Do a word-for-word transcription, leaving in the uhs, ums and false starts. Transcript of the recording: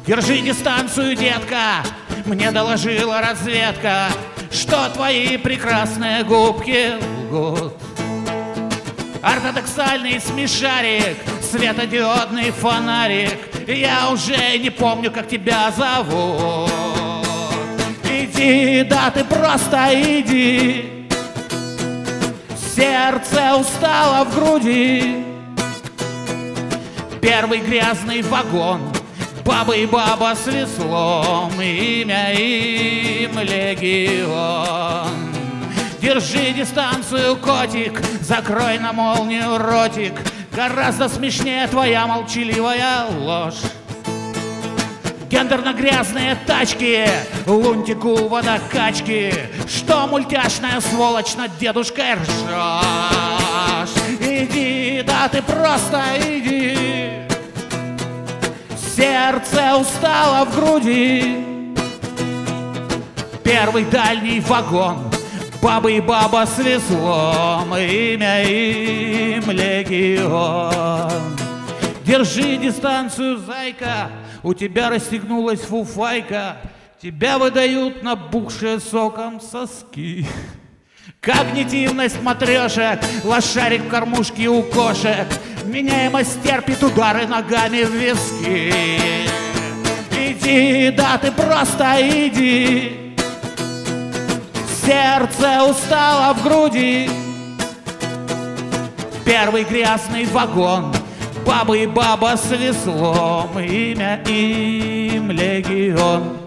Держи дистанцию, детка, мне доложила разведка, что твои прекрасные губки лгут. Ортодоксальный смешарик, светодиодный фонарик, я уже не помню, как тебя зовут. Иди, да ты просто иди, сердце устало в груди. Первый грязный вагон, баба и баба с веслом, имя им Легион. Держи дистанцию, котик, закрой на молнию ротик, гораздо смешнее твоя молчаливая ложь. Гендерно-грязные тачки, лунтику водокачки, что мультяшная сволочь над дедушкой ржешь. Иди, да ты просто иди, сердце устало в груди. Первый дальний вагон, баба и баба с веслом, имя им Легион. Держи дистанцию, зайка, у тебя расстегнулась фуфайка, тебя выдают набухшие соком соски. Когнитивность матрешек, лошарик в кормушке у кошек, меняемость терпит удары ногами в виски. Иди, да ты просто иди, сердце устало в груди. Первый грязный вагон, баба и баба с веслом, имя им Легион.